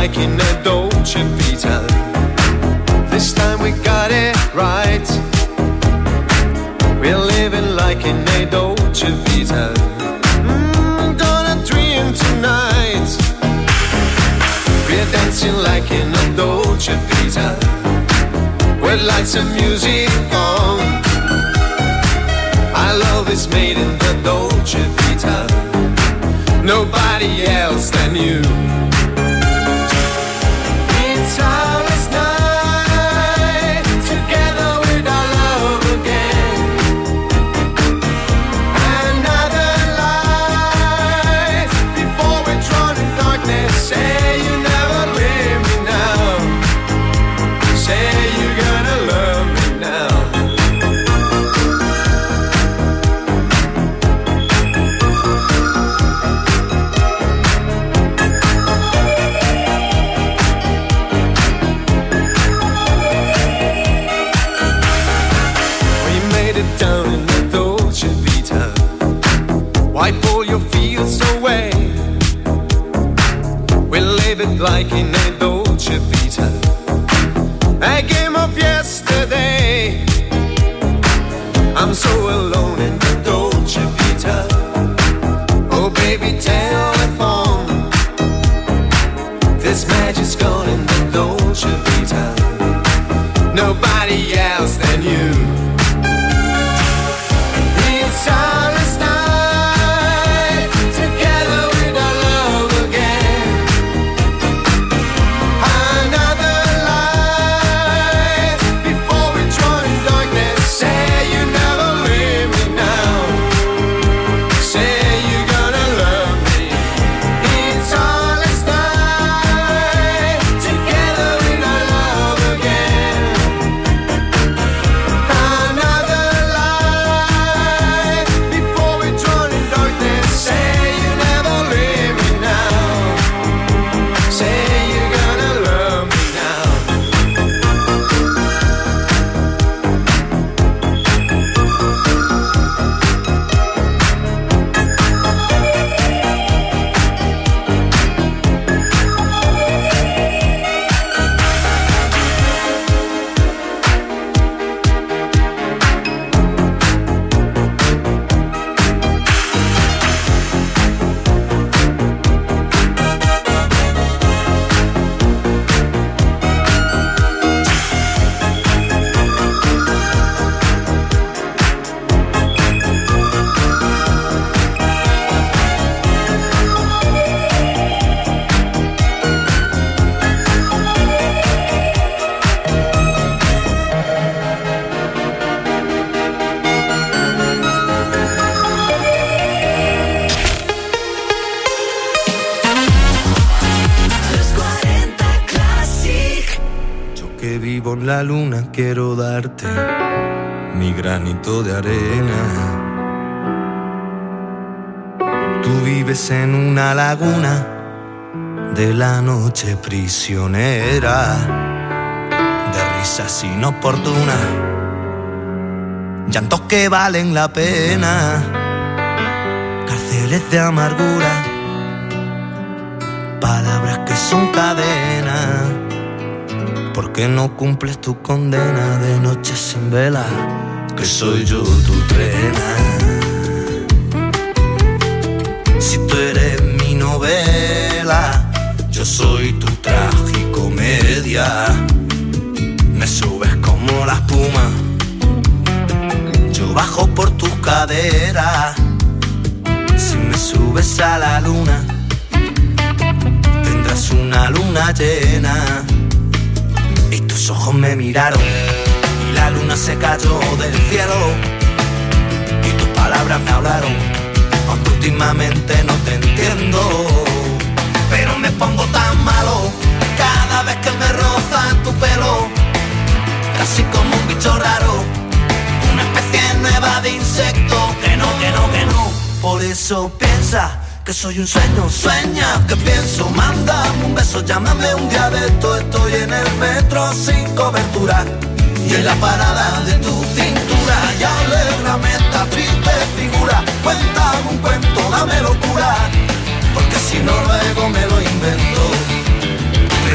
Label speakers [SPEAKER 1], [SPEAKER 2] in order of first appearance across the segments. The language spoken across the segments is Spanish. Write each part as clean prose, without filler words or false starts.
[SPEAKER 1] like in a Dolce Vita. This time we got it right. We're living like in a Dolce Vita. Gonna dream tonight. We're dancing like in a Dolce Vita. With lights and music on. Our love is made in the Dolce Vita. Nobody else than you. It's ours night, together with our love again. Another light, before we're drawn in darkness. Say you never leave me now. Say you're gonna love me now. Down in the Dolce Vita. Wipe all your fears away. We live it like in a Dolce Vita. A game of yesterday. I'm so alone in the Dolce Vita. Oh baby, telephone. This magic's gone in the Dolce Vita. Nobody else than you. It's ours night, together with our love again. Another light, before we drown in darkness. Say you never leave me now. Say you're gonna love me. It's ours night, together with our love again. Another la luna quiero darte mi granito de arena. Tú vives en una laguna de la noche prisionera, de risas inoportunas, llantos que valen la pena, cárceles de amargura, palabras que son cadenas. ¿Por qué no cumples tu condena de noche sin vela? Que soy yo tu trena. Si tú eres mi novela, yo soy tu tragicomedia. Me subes como la espuma, yo bajo por tus caderas. Si me subes a la luna, tendrás una luna llena. Y tus ojos me miraron y la luna se cayó del cielo. Y tus palabras me hablaron, aunque últimamente no te entiendo. Pero me pongo tan malo cada vez que me roza tu pelo, casi como un bicho raro, una especie nueva de insecto. Que no, que no, que no. Por eso piensa que soy un sueño, sueña que pienso. Mándame un beso, llámame un día de esto. Estoy en el metro sin cobertura y en la parada de tu cintura. Y alégrame esta triste figura. Cuéntame un cuento, dame locura, porque si no luego me lo invento.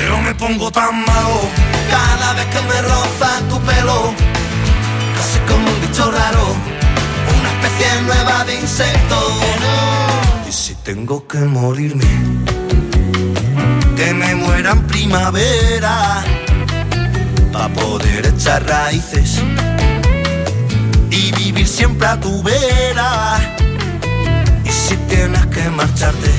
[SPEAKER 1] pongo tan malo cada vez que me roza tu pelo, casi como un bicho raro, una especie nueva de insecto. Y si tengo que morirme, que me muera en primavera, pa' poder echar raíces y vivir siempre a tu vera. Y si tienes que marcharte,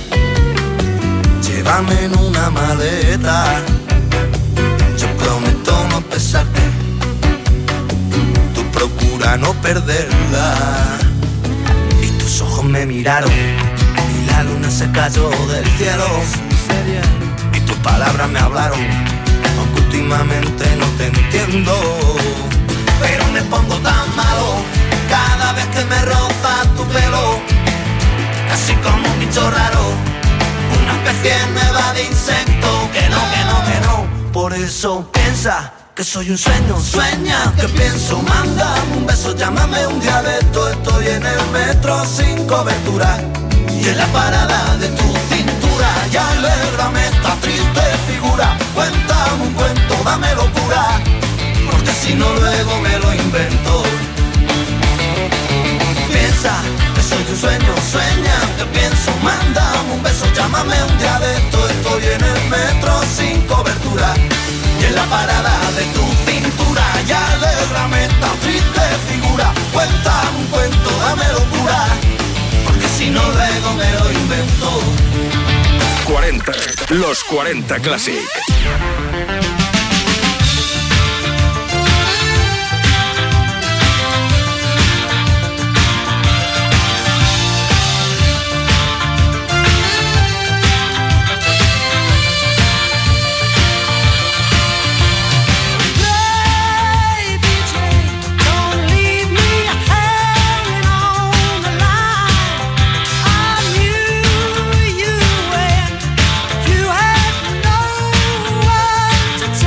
[SPEAKER 1] llévame en una maleta. Yo prometo no pesarte, tú procura no perderla. Y tus ojos me miraron y la luna se cayó del cielo. Y tus palabras me hablaron, aunque últimamente no te entiendo. Pero me pongo tan malo cada vez que me roza tu pelo, casi como un bicho raro, una especie nueva de insecto. Que no, que no, que no. Por eso piensa que soy un sueño, sueña que pienso. Mándame un beso, llámame un día de esto. Estoy en el metro sin cobertura y en la parada de tu cintura. Y alégrame esta triste figura. Cuéntame un cuento, dame locura, porque si no luego me lo invento. Piensa que soy un sueño, sueña que pienso. Mándame un beso, llámame un día de esto. Estoy en el metro sin cobertura y en la parada de tu cintura. Y alégrame esta triste figura. Cuéntame un cuento, dame locura, porque si no luego me lo invento.
[SPEAKER 2] 40, los 40 Classic.
[SPEAKER 3] To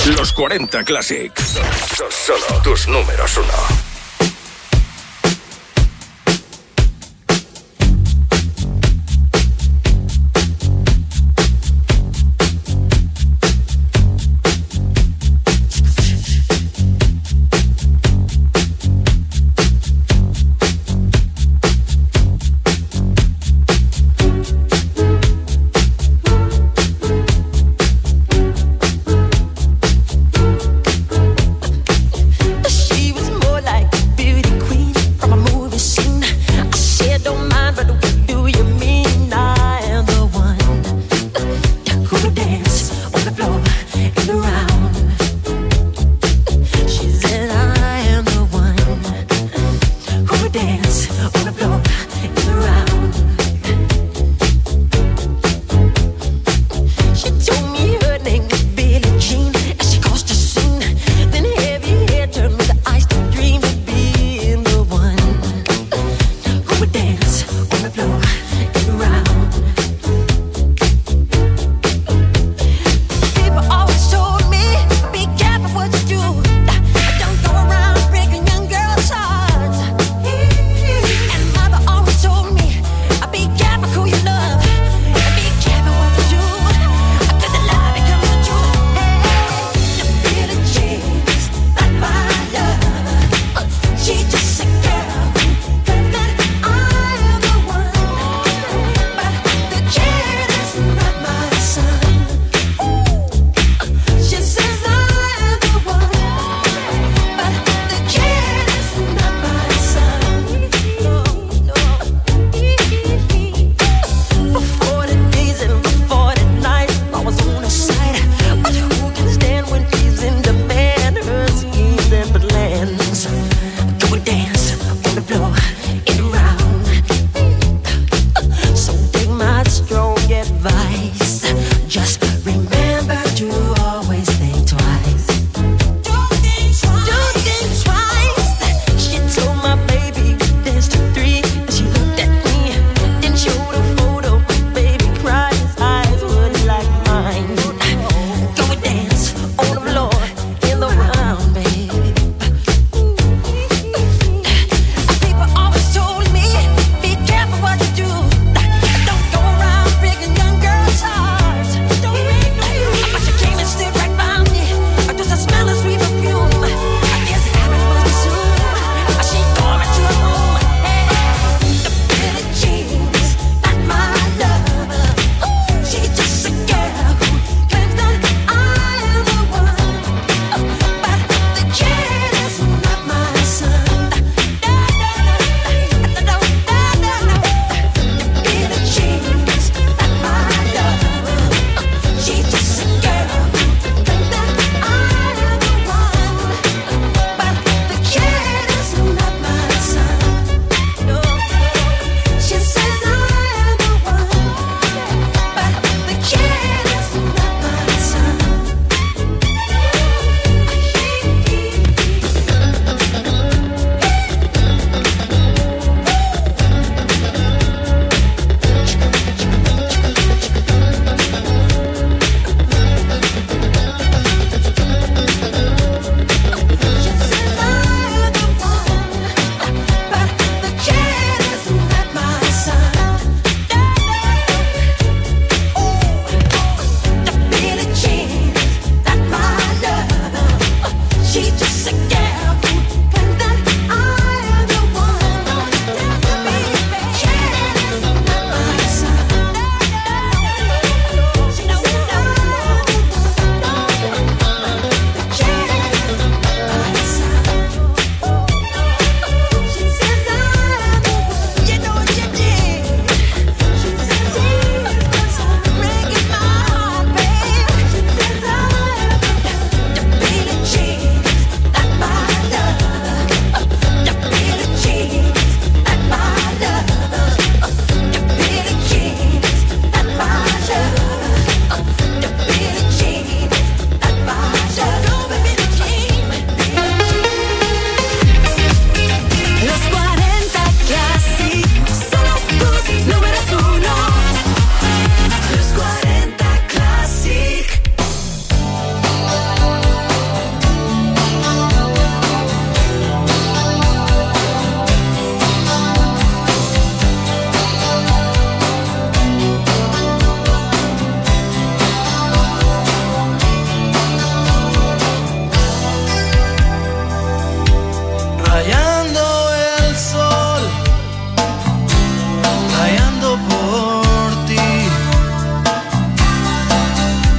[SPEAKER 2] Los 40 Classic. Son solo tus números uno.
[SPEAKER 3] She was more like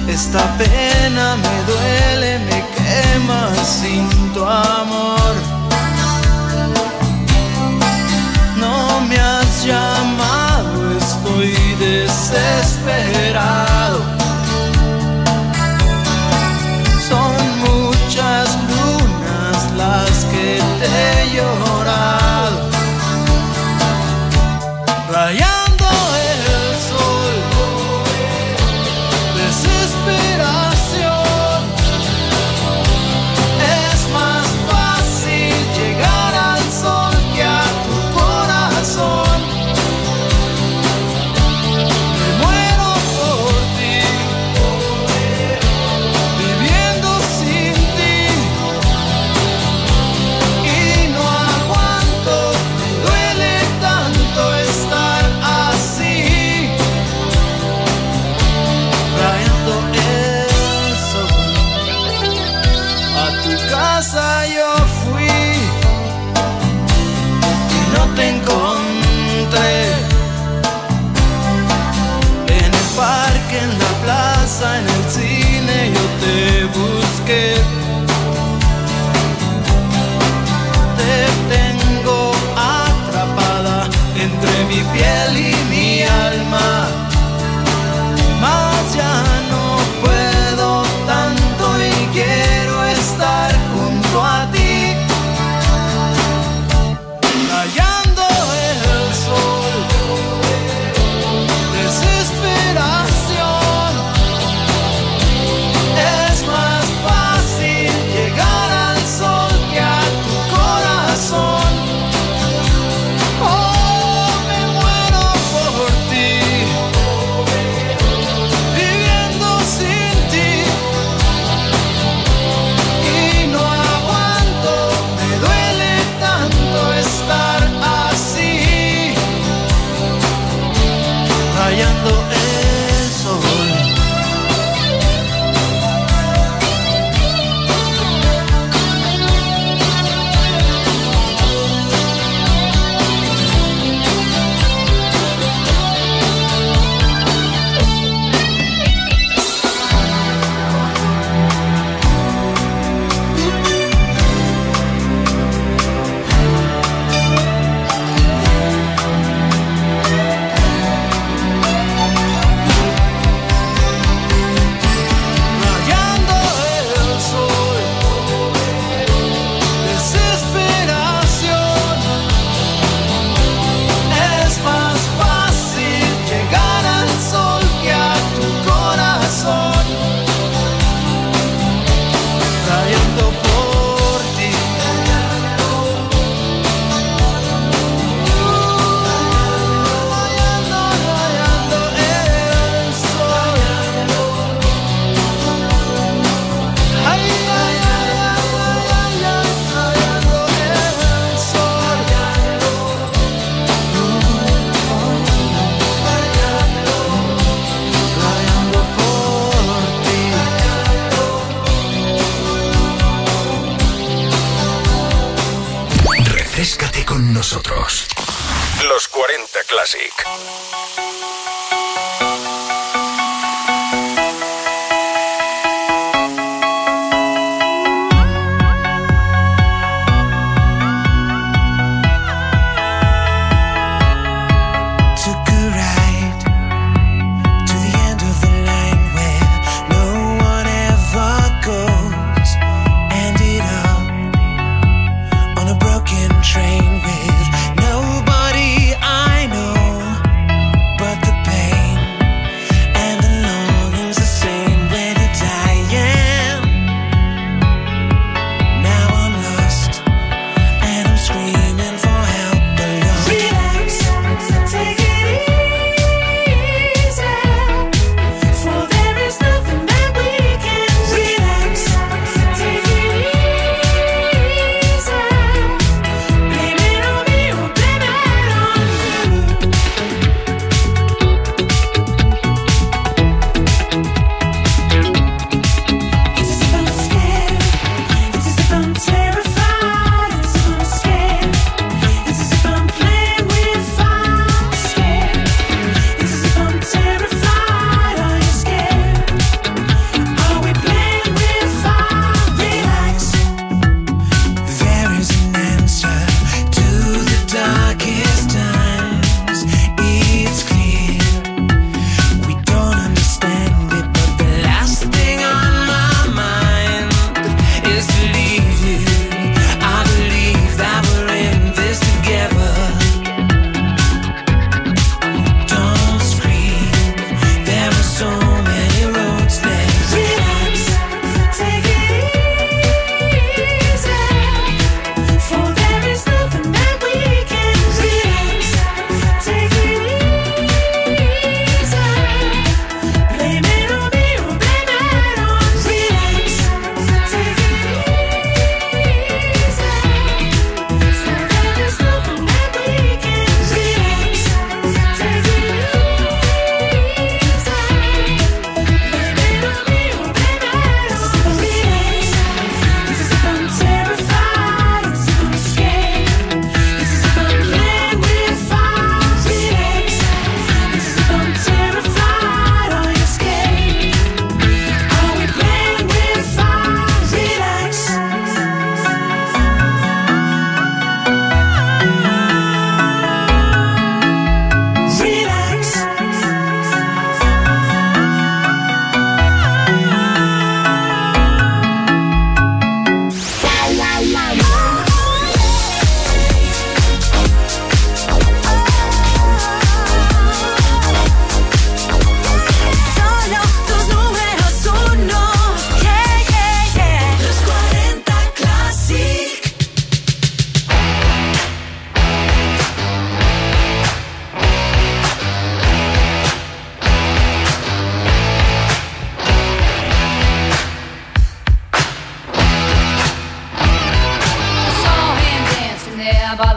[SPEAKER 1] Esta pena me duele, me quema sin tu amor. No me has llamado, estoy desesperado. Son muchas lunas las que te he llorado, rayando el sol. Desesperación. Es más fácil llegar al sol que a tu corazón. Me muero por ti, viviendo sin ti, y no aguanto, me duele tanto estar así, rayando el sol. A tu casa yo fui y no te encontré. En el parque, en la plaza, en el cine yo te busqué. Te tengo atrapada entre mi piel y mi alma, mas ya no puedo tanto y quiero estar junto a ti, rayando el sol. Desesperación. Es más fácil llegar al sol que a tu corazón. Oh, me muero por ti, viviendo sin ti, y no aguanto, me duele tanto estar así, rayando el sol. Rayando el sol. Desesperación. Es más fácil llegar al sol que a tu corazón, rayando por ti. Rayando el sol. Ay, ay, ay, ay, ay, ay, rayando el sol. Rayando por ti.
[SPEAKER 2] Refréscate con nosotros. Los 40 Classic.
[SPEAKER 1] Took a ride to the end of the line where no one ever goes. Ended up on a broken train with nobody I know, but the pain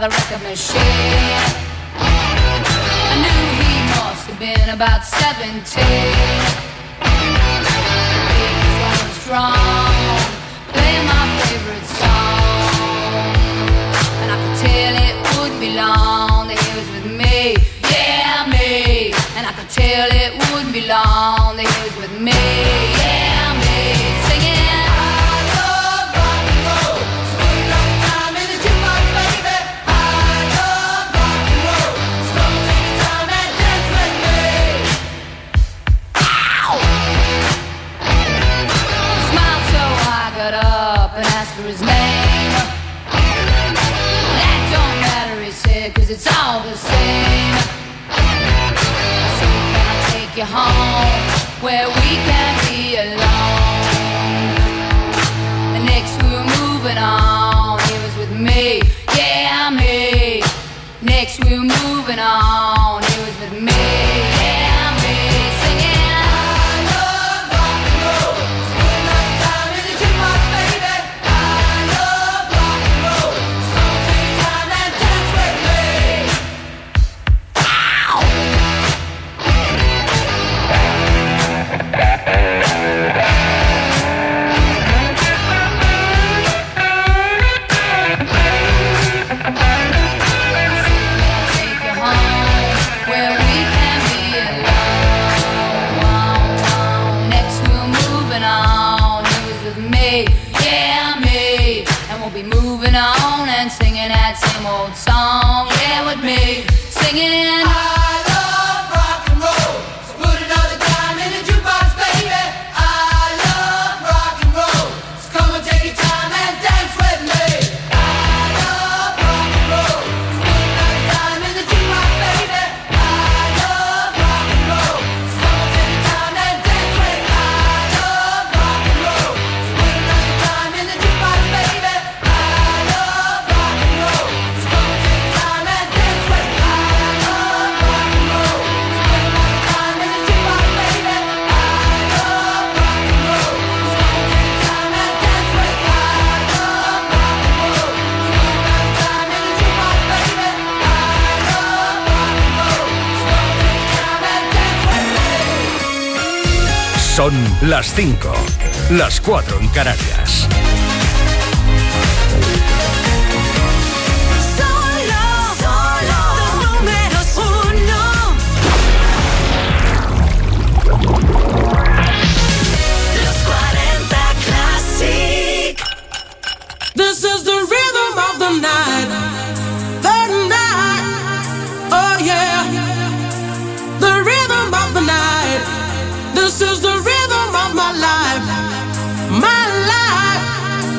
[SPEAKER 3] the record machine. I knew he must have been about 17. He was going strong, playing my favorite song, and I could tell it wouldn't be long that he was with me, yeah, me. And I could tell it wouldn't be long that he was with me, yeah, me. Singing for his name. That don't matter, he said, 'cause it's all the same. I said, can I take you home where we can be alone? And next we were moving on, he was with me, yeah, me. Next we were moving on, he was with me, yeah, me. Singing on and singing that same old song, yeah, with me, singing I love rock and roll, so put another dime in the jukebox, baby. I love rock and roll, so come and take your time and dance with me. I love rock and roll, so put another dime in the jukebox, baby. I love rock and roll, so come and take your time and dance with me. I love rock and roll, so put another dime in the jukebox, baby.
[SPEAKER 2] Son las 5, las 4 en Canarias.
[SPEAKER 4] This is the rhythm of the night, oh yeah, the rhythm of the night. This is the rhythm of my life,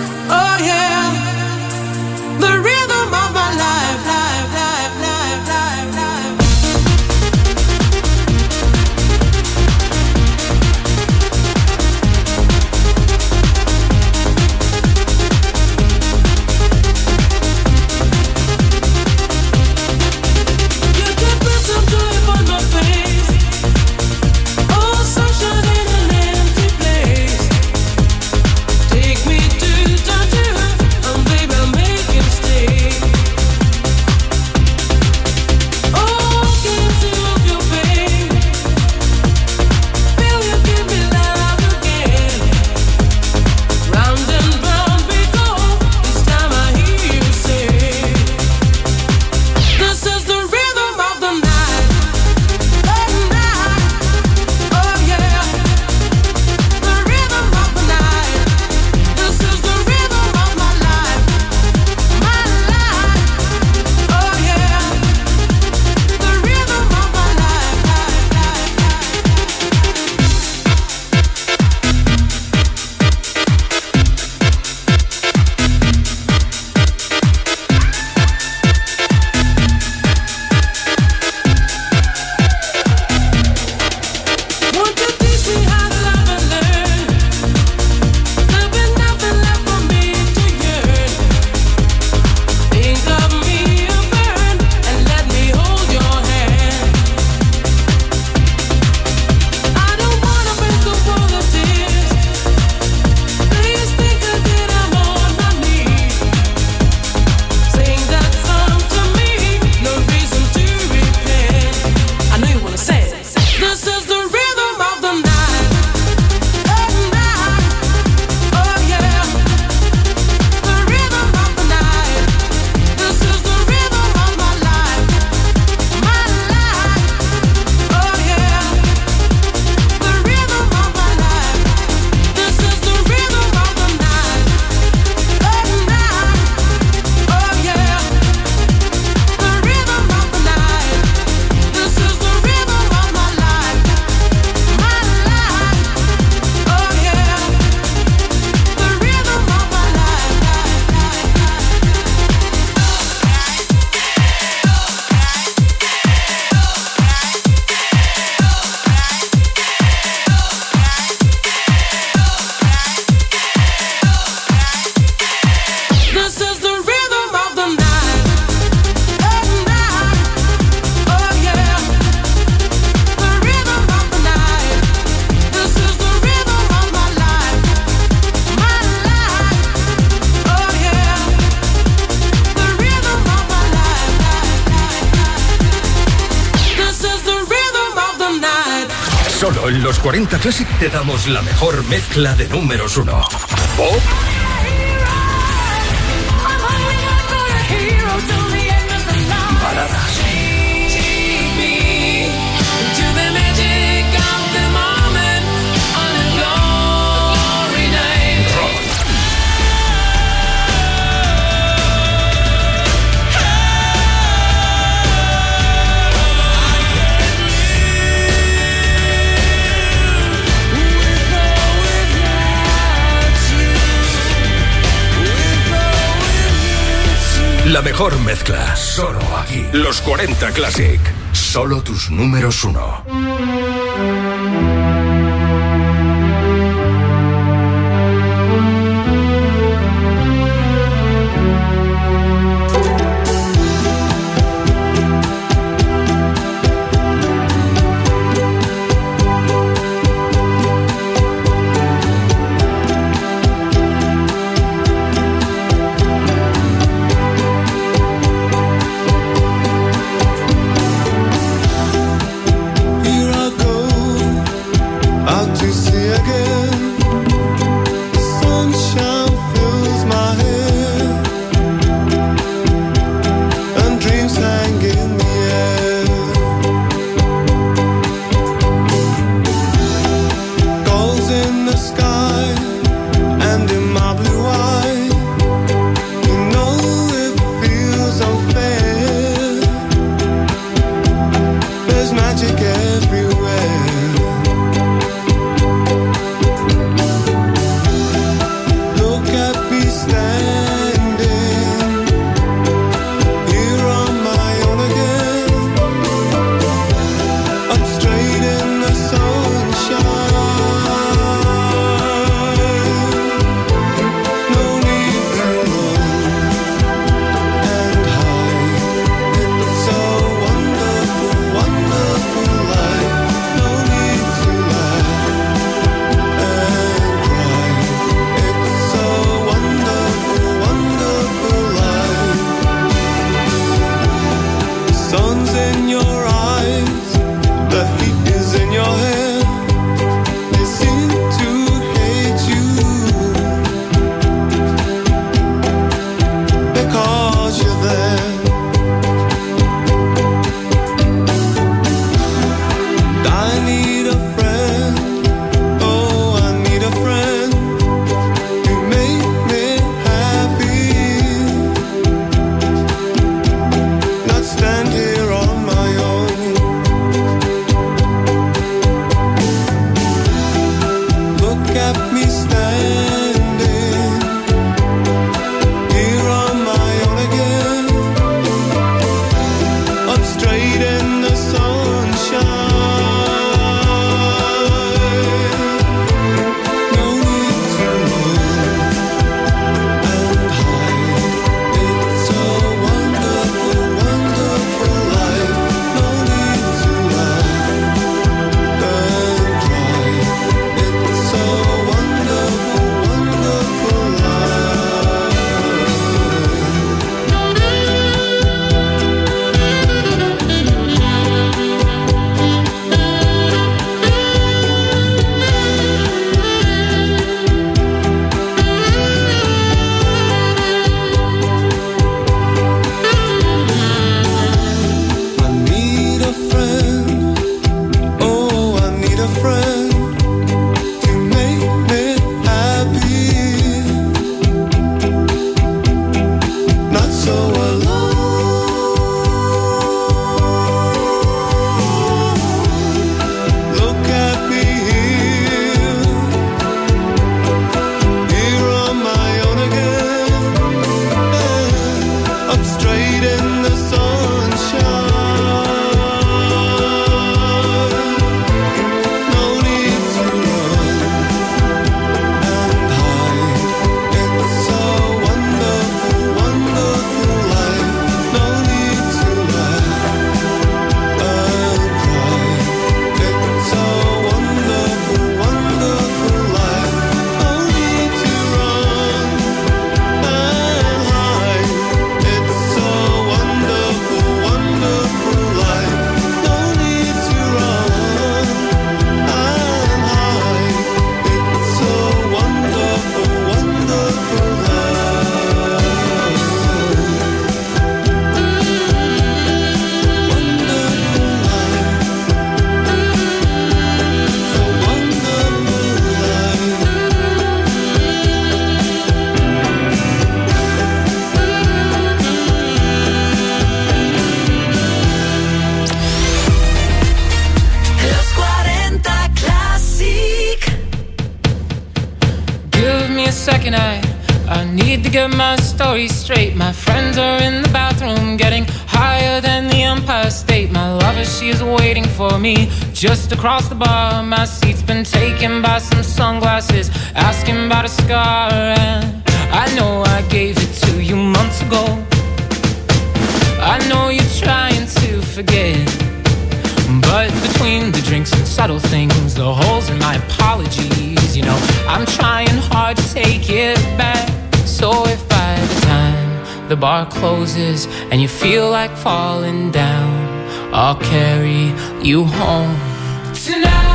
[SPEAKER 2] los 40 Classic te damos la mejor mezcla de números 1. Pop, baladas, la mejor mezcla, solo aquí. Los 40 Classic, solo tus números 1.
[SPEAKER 5] me a second, I need to get my story straight. My friends are in the bathroom getting higher than the Empire State. My lover, she is waiting for me just across the bar. My seat's been taken by some sunglasses, asking about a scar. And I know I gave it to you months ago. I know you're trying to forget, but between the drinks and subtle things, the holes in my apologies, you know, I'm trying hard to take it back. So if by the time the bar closes and you feel like falling down, I'll carry you home tonight.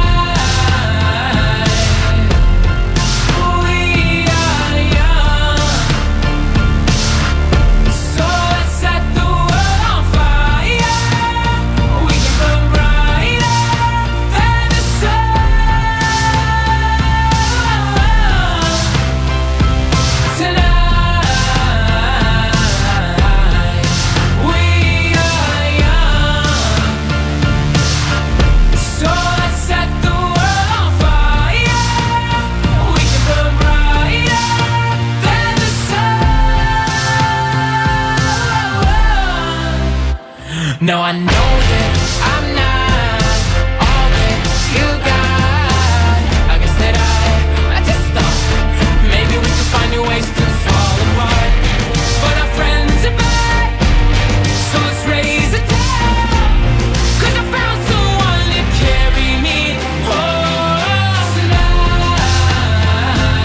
[SPEAKER 5] No, I know that I'm not all that you got. I guess that I just thought maybe we could find new ways to fall apart. But our friends are back, so let's raise a toast. 'Cause I found someone to carry me home tonight.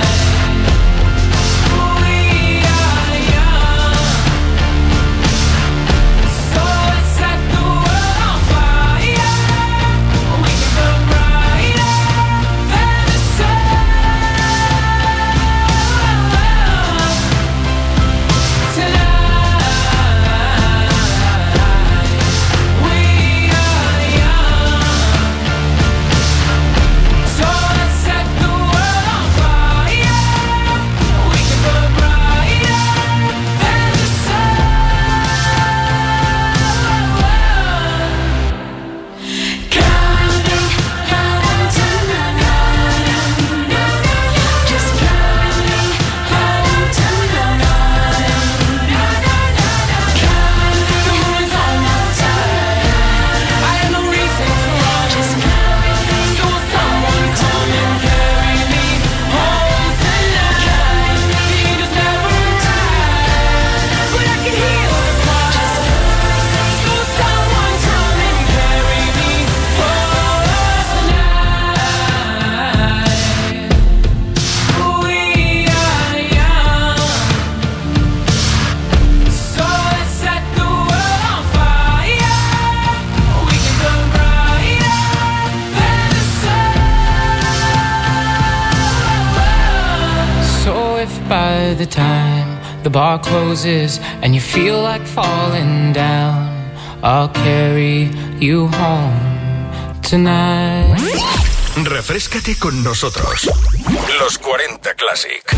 [SPEAKER 5] We are young, so let's set the world on fire. We can burn brighter than the sun tonight. We are young, so let's set the world on fire. We can burn brighter than the sun. Counting, counting tonight. Just counting, counting tonight. Counting, the moon's on my side. I have no reason to run. Just counting, so will someone come and carry me home tonight? The angels never arrive, but I can hear the choir. So will someone come and carry me home tonight? We are young, so let's set the world on fire. We can burn brighter than the sun. So if by the time the bar closes and you feel like falling down, I'll carry you home tonight.
[SPEAKER 2] Refréscate con nosotros. Los 40 Classic.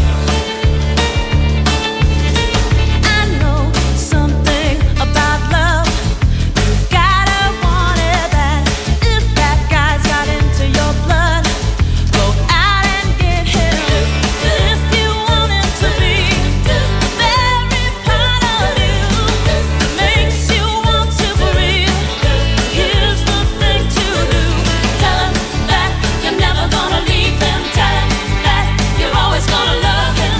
[SPEAKER 6] I know something about love. You've gotta want it bad. If that guy's got into your blood, go out and get him. If you want him to be the very part of you that makes you want to breathe, here's the thing to do. Tell him that you're never gonna leave him. Tell him that you're always gonna love him.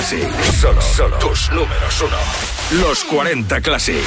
[SPEAKER 2] Classic. Solo tus números uno. Los 40 Classic.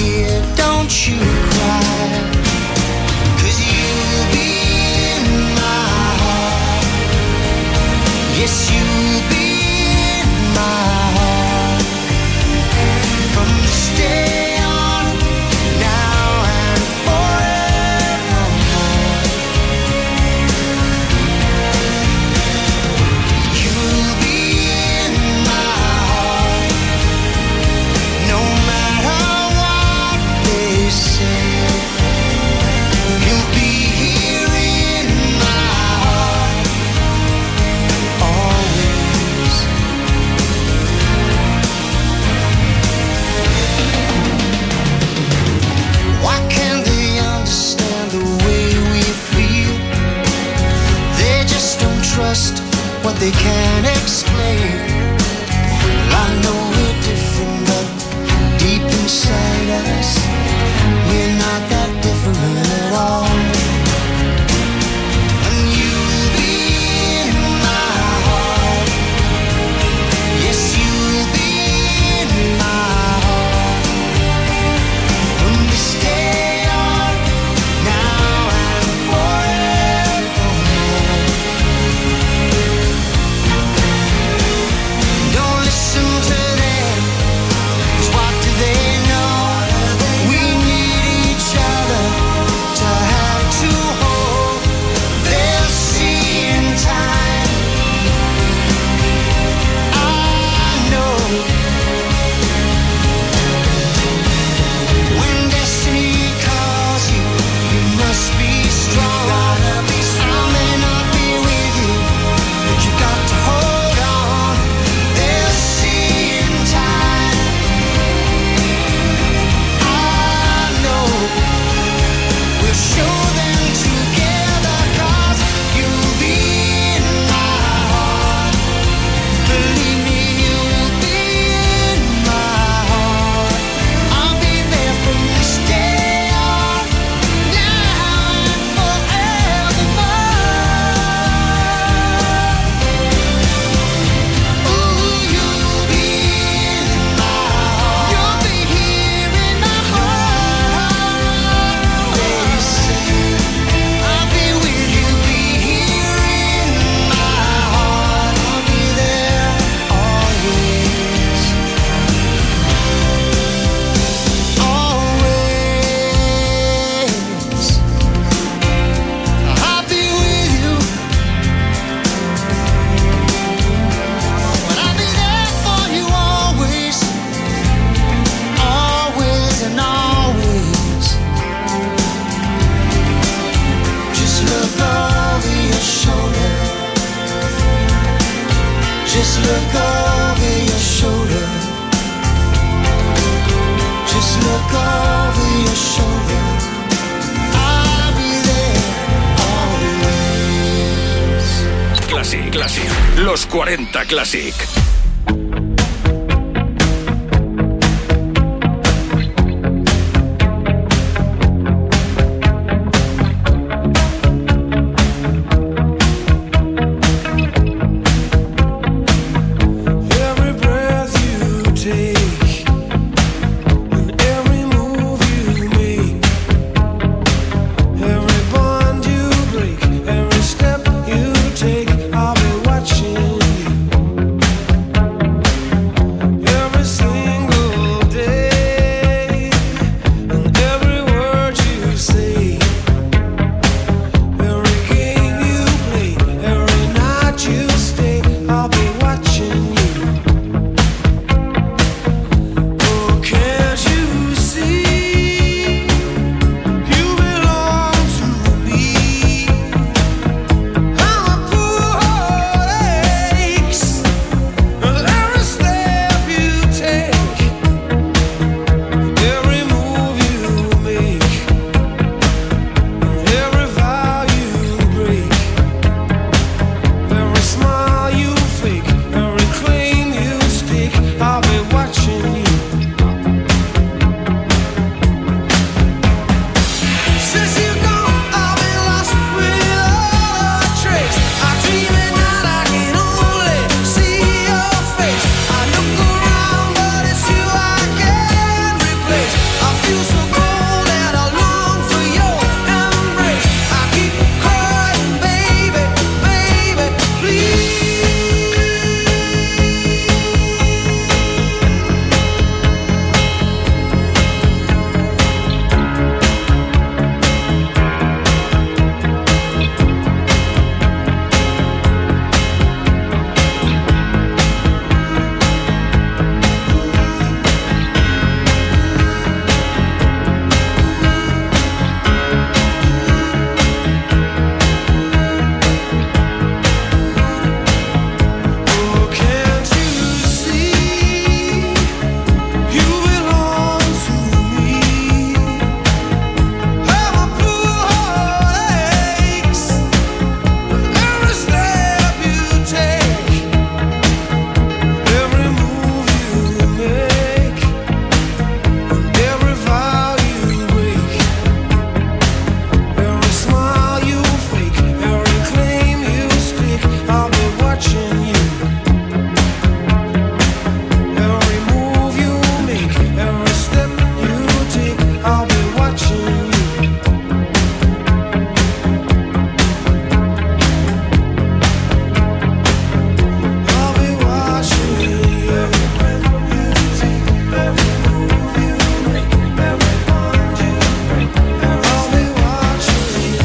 [SPEAKER 7] You cry, 'cause you'll be in my
[SPEAKER 1] they can't explain. Well, I know we're different, but deep inside us, we're not that different at all. And you'll be in my heart. Yes, you'll be in my heart. From this day on, now and forevermore. Don't listen to them, 'cause what do they know? We need each other to have to hold. They'll see in time. I know when destiny calls you, you must be strong. I may not be with you, but you got to hold on. They'll see in time. I know we'll show them together, 'cause you'll be in my heart. Believe me, you'll be in my heart. I'll be there from this day on, now and forevermore. Ooh, you'll be in my heart. You'll be here in my heart. They say I'll be with you, be here in my heart. I'll be there always, always. I'll be with you, but I'll be there for you always, always and always. Just look over your shoulder. Just look over your shoulder. Just look over your shoulder. I'll be there always.
[SPEAKER 2] Classic, Classic. Los 40 Classic.